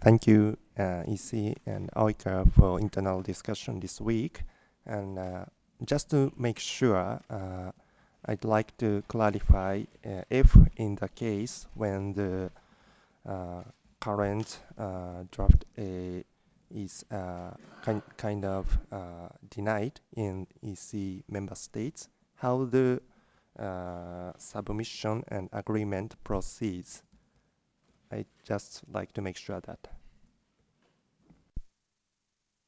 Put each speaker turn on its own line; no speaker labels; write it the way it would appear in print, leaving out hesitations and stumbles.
Thank you, EC and Oika, for internal discussion this week. And just to make sure, I'd like to clarify if in the case when the uh, current draft is kind of denied in EC member states, how the submission and agreement proceeds. I just like to make sure that.